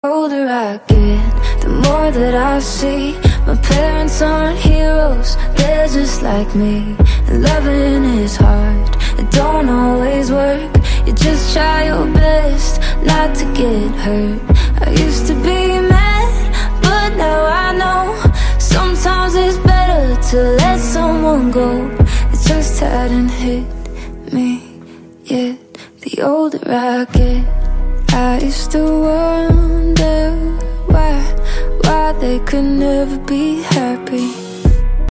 older I get, the more that I see my parents aren't heroes, they're just like me. And loving is hard, it don't always work. You just try your best not to get hurt. I used to be mad, but now I know sometimes it's better to let someone go. It just hadn't hit me yet. The older I get, I used to wonder why they could never be happy.